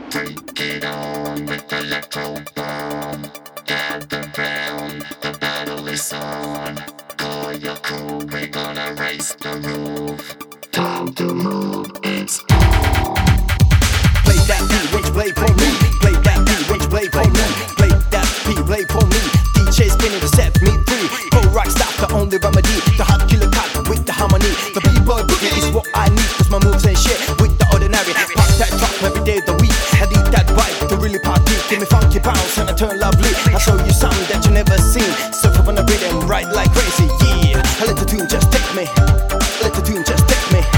Take it on with the electro bomb. Gather round, the battle is on. Call your crew, we're gonna raise the roof. Time to move, it's on. Play that beat, which play for me. Play that beat, which play for me. Play that beat, play for me. DJ spinning to set me free. Cold rock stop, the only remedy. The hot killer cut with the harmony. The b-boy boogie is what I need, cause my moves ain't shit with the ordinary. Pop that drop every day of the week. I need that vibe to really party. Give me funky bounce and I turn lovely. I'll show you something that you never seen. Surf up on the rhythm, ride like crazy, yeah. I let the tune just take me. Let the tune just take me.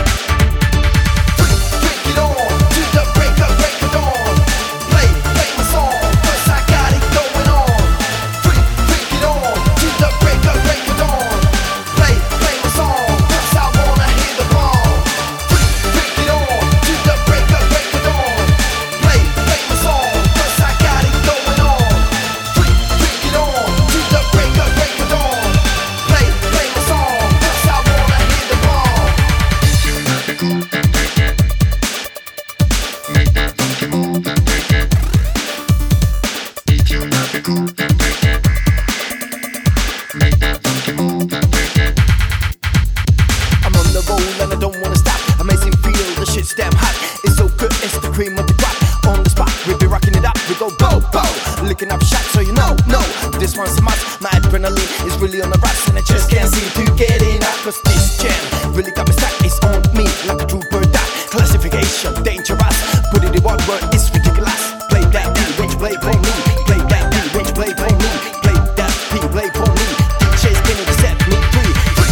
And I don't wanna stop. Amazing feel, the shit's damn hot. It's so good, it's the cream of the crop. On the spot, we be rocking it up. We go bow, bow, licking up shots, so you know, no. This one's a must. My adrenaline is really on the rush, and I just can't seem to get enough. Cause this jam really got me stuck. It's on me like a true bird dog. Classification, dangerous. Put it in one word, it's ridiculous. Play that beat, which play for me. Play that beat, which play for me. Play that beat, play for me. DJ spinning to set me free.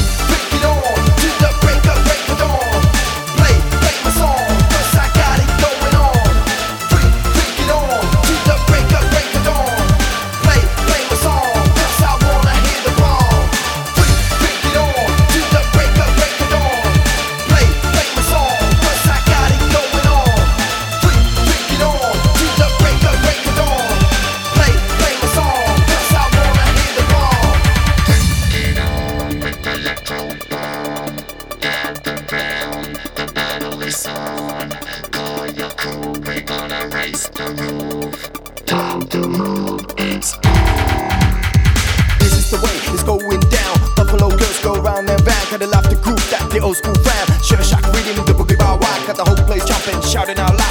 Call your crew, we're gonna raise the roof. Time to move, it's on. This is the way it's going down. Buffalo girls go round and round. Kinda love the groove that the old school found. Shut a shock rhythm, the boogie bow wow. Got the whole place jumping, shouting out loud.